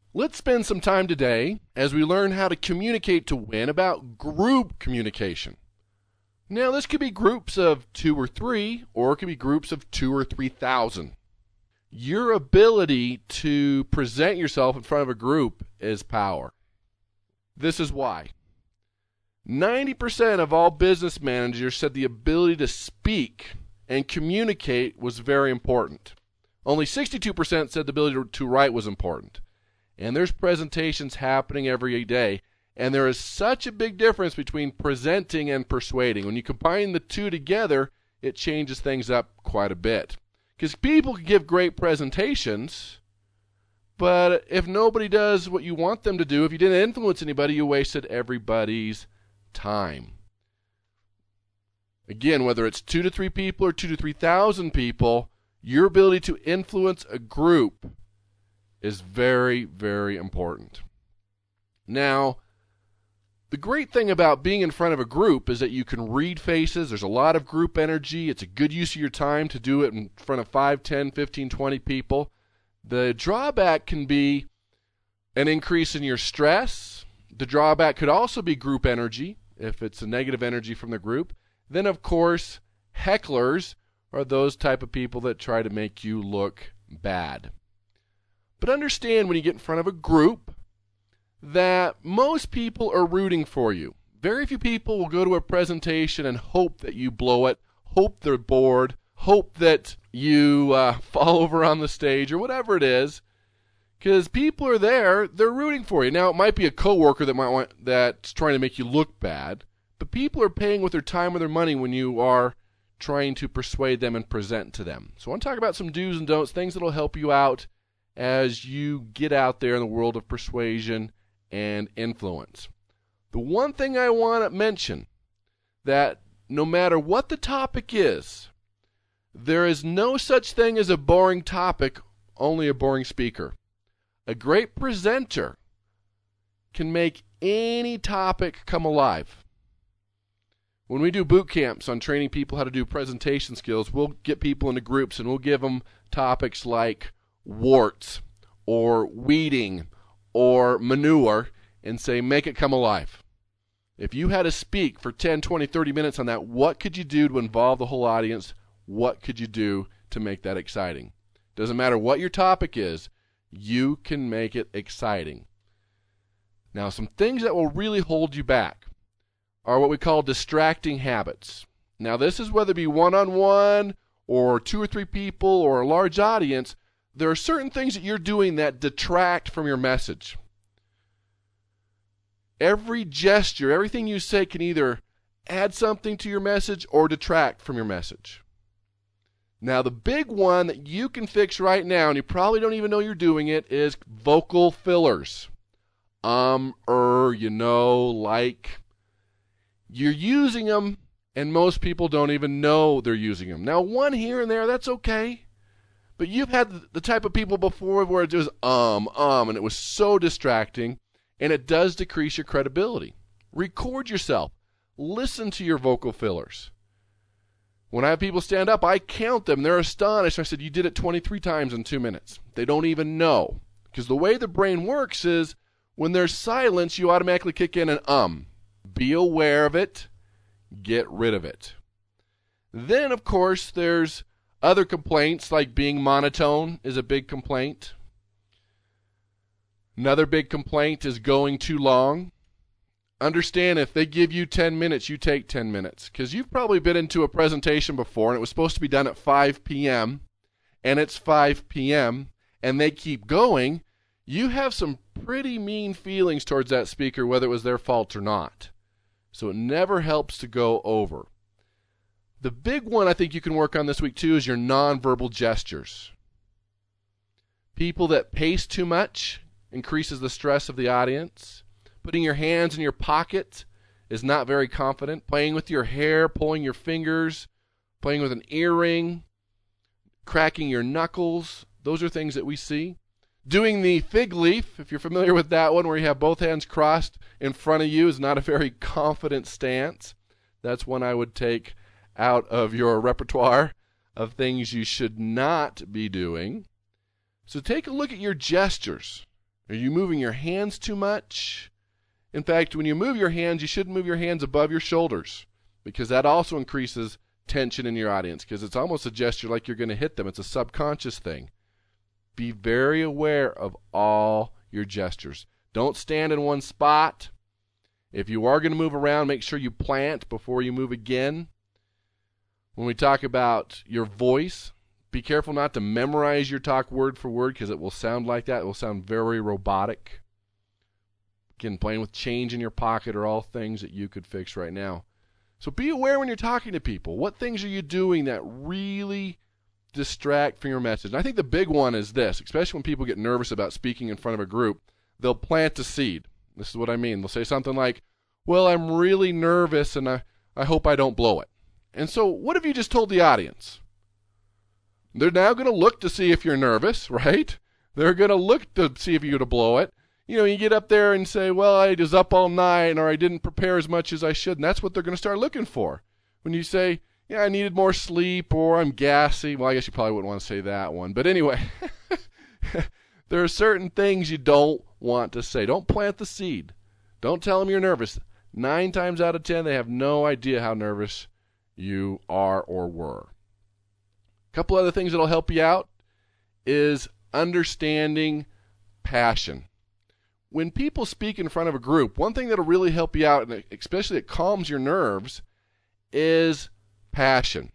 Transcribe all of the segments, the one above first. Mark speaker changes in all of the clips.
Speaker 1: Let's spend some time today as we learn how to communicate to win about group communication. Now, this could be groups of 2 or 3, or it could be groups of 2 or 3,000. Your ability to present yourself in front of a group is power. This is why. 90% of all business managers said the ability to speak and communicate was very important. Only 62% said the ability to write was important. And there's presentations happening every day, and there is such a big difference between presenting and persuading. When you combine the two together, it changes things up quite a bit. Because people can give great presentations, but if nobody does what you want them to do, if you didn't influence anybody, you wasted everybody's time. Again, whether it's 2 to 3 people or 2 to 3,000 people, your ability to influence a group is very, very important. Now, the great thing about being in front of a group is that you can read faces. There's a lot of group energy. It's a good use of your time to do it in front of 5, 10, 15, 20 people. The drawback can be an increase in your stress. The drawback could also be group energy, if it's a negative energy from the group. Then, of course, hecklers are those type of people that try to make you look bad. But understand when you get in front of a group that most people are rooting for you. Very few people will go to a presentation and hope that you blow it, hope they're bored, hope that you fall over on the stage or whatever it is, because people are there, they're rooting for you. Now, it might be a coworker that's trying to make you look bad, but people are paying with their time or their money when you are trying to persuade them and present to them. So I want to talk about some do's and don'ts, things that will help you out as you get out there in the world of persuasion and influence. The one thing I want to mention, that no matter what the topic is, there is no such thing as a boring topic, only a boring speaker. A great presenter can make any topic come alive. When we do boot camps on training people how to do presentation skills, we'll get people into groups and we'll give them topics like warts or weeding or manure and say, make it come alive. If you had to speak for 10, 20, 30 minutes on that, what could you do to involve the whole audience? What could you do to make that exciting? Doesn't matter what your topic is, you can make it exciting. Now, some things that will really hold you back are what we call distracting habits. Now, this is whether it be one-on-one or 2 or 3 people or a large audience. There are certain things that you're doing that detract from your message. Every gesture, everything you say can either add something to your message or detract from your message. Now, the big one that you can fix right now, and you probably don't even know you're doing it, is vocal fillers. Like. You're using them, and most people don't even know they're using them. Now, one here and there, that's okay. But you've had the type of people before where it was and it was so distracting, and it does decrease your credibility. Record yourself. Listen to your vocal fillers. When I have people stand up, I count them. They're astonished. I said, you did it 23 times in 2 minutes. They don't even know. Because the way the brain works is when there's silence, you automatically kick in an Be aware of it. Get rid of it. Then, of course, there's other complaints, like being monotone is a big complaint. Another big complaint is going too long. Understand, if they give you 10 minutes, you take 10 minutes. Because you've probably been into a presentation before, and it was supposed to be done at 5 p.m., and it's 5 p.m., and they keep going. You have some pretty mean feelings towards that speaker, whether it was their fault or not. So it never helps to go over. The big one I think you can work on this week too is your nonverbal gestures. People that pace too much increases the stress of the audience. Putting your hands in your pocket is not very confident. Playing with your hair, pulling your fingers, playing with an earring, cracking your knuckles, those are things that we see. Doing the fig leaf, if you're familiar with that one, where you have both hands crossed in front of you, is not a very confident stance. That's one I would take out of your repertoire of things you should not be doing. So take a look at your gestures Are you moving your hands too much? In fact, when you move your hands, you shouldn't move your hands above your shoulders, because that also increases tension in your audience, because it's almost a gesture like you're going to hit them. It's a subconscious thing. Be very aware of all your gestures. Don't stand in one spot. If you are going to move around, make sure you plant before you move again. When we talk about your voice, be careful not to memorize your talk word for word, because it will sound like that. It will sound very robotic. Again, playing with change in your pocket are all things that you could fix right now. So be aware when you're talking to people. What things are you doing that really distract from your message? And I think the big one is this, especially when people get nervous about speaking in front of a group. They'll plant a seed. This is what I mean. They'll say something like, well, I'm really nervous and I hope I don't blow it. And so what have you just told the audience? They're now going to look to see if you're nervous, right? They're going to look to see if you're going to blow it. You know, you get up there and say, well, I was up all night, or I didn't prepare as much as I should, and that's what they're going to start looking for. When you say, yeah, I needed more sleep, or I'm gassy, well, I guess you probably wouldn't want to say that one. But anyway, there are certain things you don't want to say. Don't plant the seed. Don't tell them you're nervous. 9 times out of 10, they have no idea how nervous you are or were. A couple other things that will help you out is understanding passion. When people speak in front of a group, one thing that will really help you out, and especially it calms your nerves, is passion.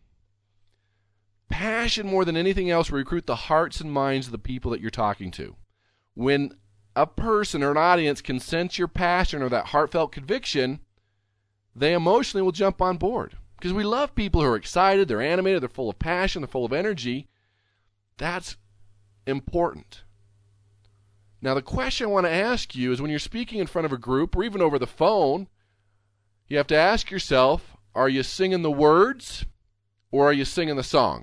Speaker 1: Passion, more than anything else, will recruit the hearts and minds of the people that you're talking to. When a person or an audience can sense your passion or that heartfelt conviction, they emotionally will jump on board. Because we love people who are excited, they're animated, they're full of passion, they're full of energy. That's important. Now, the question I want to ask you is, when you're speaking in front of a group or even over the phone, you have to ask yourself, are you singing the words or are you singing the song?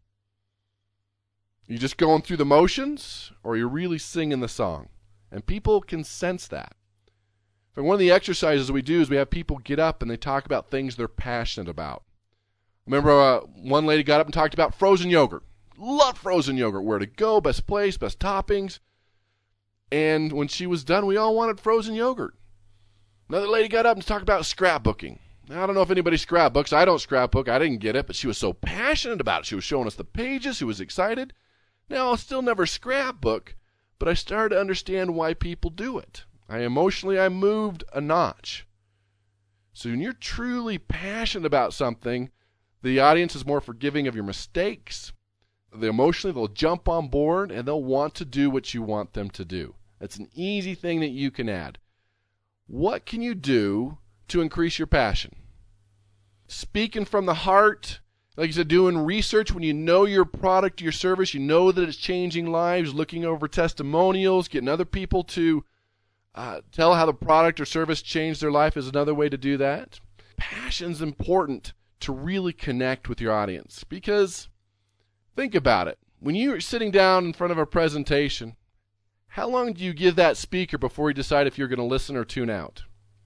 Speaker 1: Are you just going through the motions or are you really singing the song? And people can sense that. And one of the exercises we do is we have people get up and they talk about things they're passionate about. Remember, one lady got up and talked about frozen yogurt. Love frozen yogurt. Where to go, best place, best toppings. And when she was done, we all wanted frozen yogurt. Another lady got up and talked about scrapbooking. Now, I don't know if anybody scrapbooks. I don't scrapbook. I didn't get it, but she was so passionate about it. She was showing us the pages. She was excited. Now, I'll still never scrapbook, but I started to understand why people do it. I moved a notch. So when you're truly passionate about something, the audience is more forgiving of your mistakes. They'll jump on board and they'll want to do what you want them to do. That's an easy thing that you can add. What can you do to increase your passion? Speaking from the heart, like I said, doing research when you know your product, your service, you know that it's changing lives, looking over testimonials, getting other people to tell how the product or service changed their life is another way to do that. Passion's important to really connect with your audience, because think about it. When you're sitting down in front of a presentation, how long do you give that speaker before you decide if you're going to listen or tune out?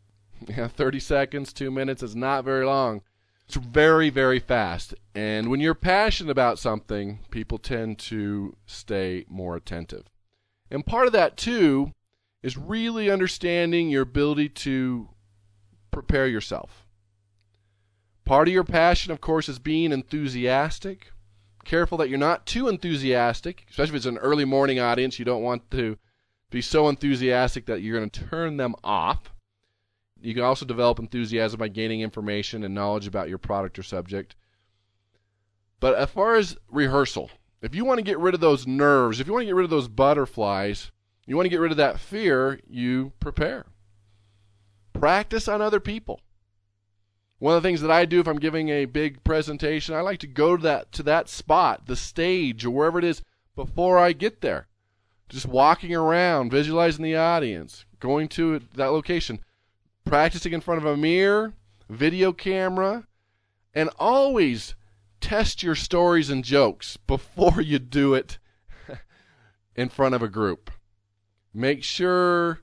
Speaker 1: 30 seconds, 2 minutes is not very long. It's very, very fast. And when you're passionate about something, people tend to stay more attentive. And part of that, too, is really understanding your ability to prepare yourself. Part of your passion, of course, is being enthusiastic. Careful that you're not too enthusiastic, especially if it's an early morning audience. You don't want to be so enthusiastic that you're going to turn them off. You can also develop enthusiasm by gaining information and knowledge about your product or subject. But as far as rehearsal, if you want to get rid of those nerves, if you want to get rid of those butterflies, you want to get rid of that fear, you prepare. Practice on other people. One of the things that I do if I'm giving a big presentation, I like to go to that spot, the stage, or wherever it is, before I get there. Just walking around, visualizing the audience, going to that location, practicing in front of a mirror, video camera, and always test your stories and jokes before you do it in front of a group. Make sure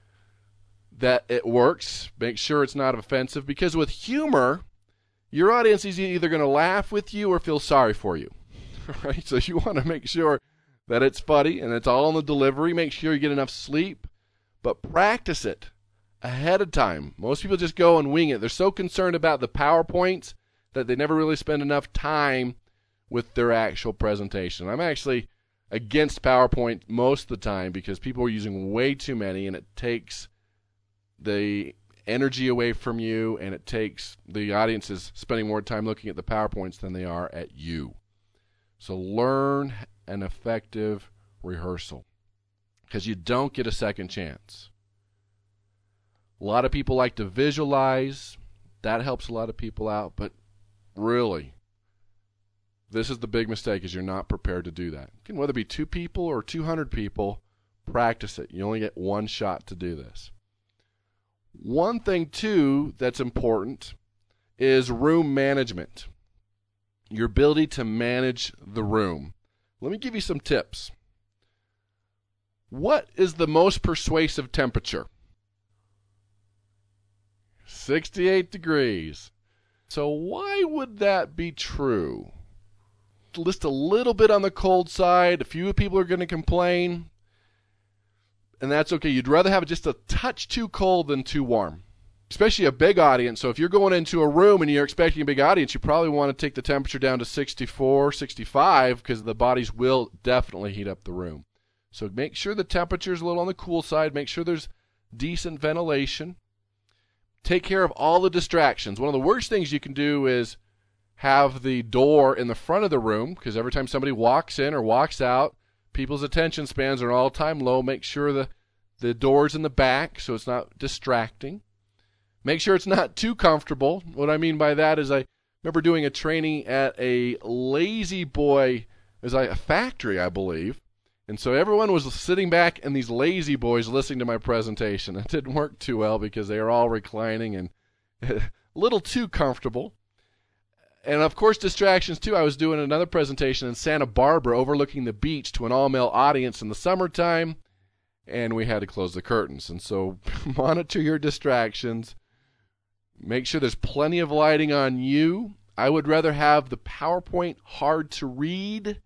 Speaker 1: that it works. Make sure it's not offensive, because with humor, your audience is either going to laugh with you or feel sorry for you. Right? So you want to make sure that it's funny, and it's all on the delivery. Make sure you get enough sleep, but practice it ahead of time. Most people just go and wing it. They're so concerned about the PowerPoints that they never really spend enough time with their actual presentation. I'm actually against PowerPoint most of the time because people are using way too many, and it takes the energy away from you, and it takes the audiences spending more time looking at the PowerPoints than they are at you. So learn an effective rehearsal because you don't get a second chance. A lot of people like to visualize. That helps a lot of people out, but really, this is the big mistake, is you're not prepared to do that. Again, whether it be 2 people or 200 people, practice it. You only get one shot to do this. One thing, too, that's important is room management. Your ability to manage the room. Let me give you some tips. What is the most persuasive temperature? 68 degrees. So why would that be true? Just a little bit on the cold side. A few people are going to complain, and that's okay. You'd rather have it just a touch too cold than too warm, especially a big audience. So if you're going into a room and you're expecting a big audience, you probably want to take the temperature down to 64, 65, because the bodies will definitely heat up the room. So make sure the temperature is a little on the cool side. Make sure there's decent ventilation. Take care of all the distractions. One of the worst things you can do is have the door in the front of the room, because every time somebody walks in or walks out, people's attention spans are all-time low. Make sure the door's in the back so it's not distracting. Make sure it's not too comfortable. What I mean by that is I remember doing a training at a Lazy Boy, a factory, I believe. And so everyone was sitting back in these lazy boys listening to my presentation. It didn't work too well because they were all reclining and a little too comfortable. And, of course, distractions, too. I was doing another presentation in Santa Barbara overlooking the beach to an all-male audience in the summertime, and we had to close the curtains. And so monitor your distractions. Make sure there's plenty of lighting on you. I would rather have the PowerPoint hard to read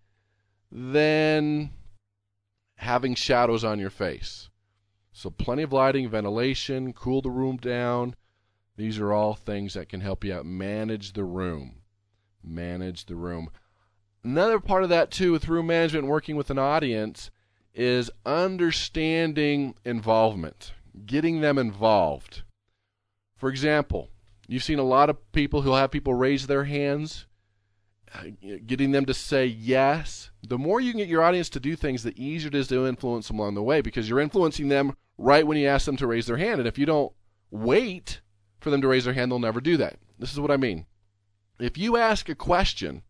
Speaker 1: than having shadows on your face. So plenty of lighting, ventilation, cool the room down. These are all things that can help you out. Manage the room. Manage the room. Another part of that, too, with room management and working with an audience is understanding involvement, getting them involved. For example, you've seen a lot of people who'll have people raise their hands, getting them to say yes. The more you can get your audience to do things, the easier it is to influence them along the way, because you're influencing them right when you ask them to raise their hand. And if you don't wait for them to raise their hand, they'll never do that. This is what I mean. If you ask a question,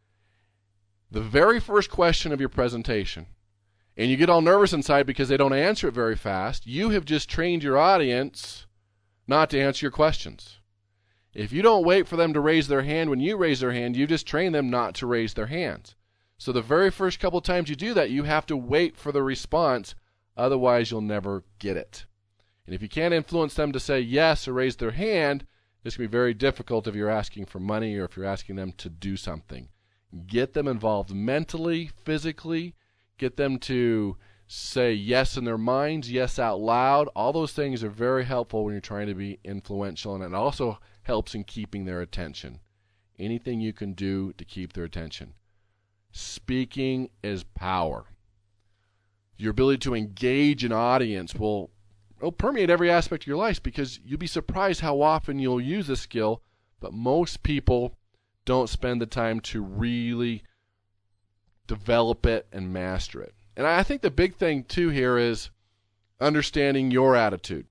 Speaker 1: the very first question of your presentation, and you get all nervous inside because they don't answer it very fast, you have just trained your audience not to answer your questions. If you don't wait for them to raise their hand when you raise their hand, you just train them not to raise their hands. So the very first couple times you do that, you have to wait for the response. Otherwise, you'll never get it. And if you can't influence them to say yes or raise their hand, it's going to be very difficult if you're asking for money or if you're asking them to do something. Get them involved mentally, physically. Get them to say yes in their minds, yes out loud. All those things are very helpful when you're trying to be influential, and it also helps in keeping their attention. Anything you can do to keep their attention. Speaking is power. Your ability to engage an audience will permeate every aspect of your life, because you'll be surprised how often you'll use this skill, but most people don't spend the time to really develop it and master it. And I think the big thing, too, here is understanding your attitude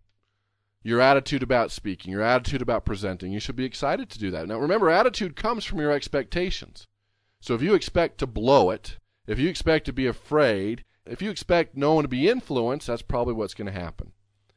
Speaker 1: about speaking, your attitude about presenting. You should be excited to do that. Now, remember, attitude comes from your expectations. So if you expect to blow it, if you expect to be afraid, if you expect no one to be influenced, that's probably what's going to happen.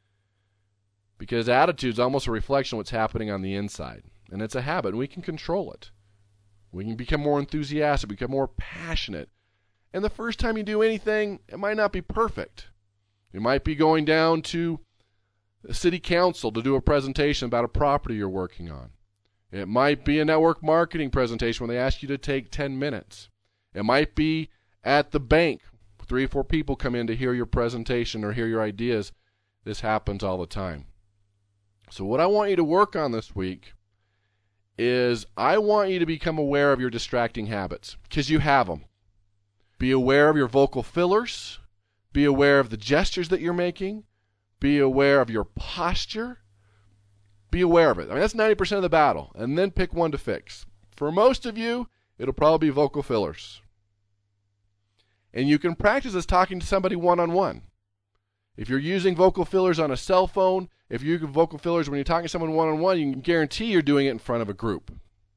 Speaker 1: Because attitude is almost a reflection of what's happening on the inside. And it's a habit, and we can control it. We can become more enthusiastic, become more passionate. And the first time you do anything, it might not be perfect. You might be going down to the city council to do a presentation about a property you're working on. It might be a network marketing presentation where they ask you to take 10 minutes. It might be at the bank 3 or 4 people come in to hear your presentation or hear your ideas, this happens all the time. So what I want you to work on this week is I want you to become aware of your distracting habits, because you have them. Be aware of your vocal fillers. Be aware of the gestures that you're making. Be aware of your posture. Be aware of it. I mean, that's 90% of the battle. And then pick one to fix. For most of you, it'll probably be vocal fillers. And you can practice this talking to somebody one-on-one. If you're using vocal fillers on a cell phone, if you're using vocal fillers when you're talking to someone one-on-one, you can guarantee you're doing it in front of a group.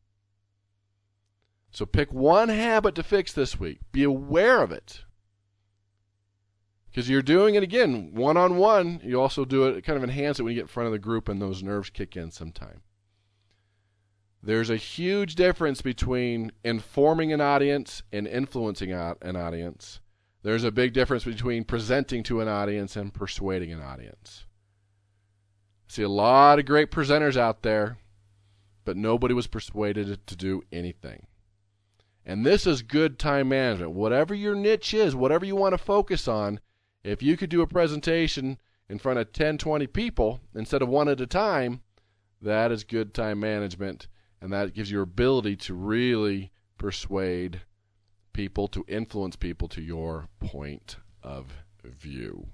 Speaker 1: So pick one habit to fix this week. Be aware of it. Because you're doing it, again, one-on-one. You also do it, kind of enhance it when you get in front of the group and those nerves kick in sometime. There's a huge difference between informing an audience and influencing an audience. There's a big difference between presenting to an audience and persuading an audience. I see a lot of great presenters out there, but nobody was persuaded to do anything. And this is good time management. Whatever your niche is, whatever you want to focus on, if you could do a presentation in front of 10, 20 people instead of one at a time, that is good time management. And that gives you your ability to really persuade people, to influence people to your point of view.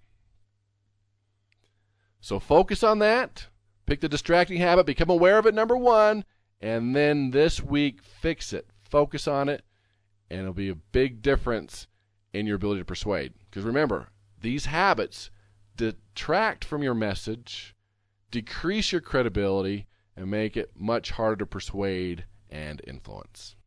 Speaker 1: So focus on that. Pick the distracting habit. Become aware of it, number 1. And then this week, fix it. Focus on it. And it'll be a big difference in your ability to persuade. Because remember, these habits detract from your message, decrease your credibility, and make it much harder to persuade and influence.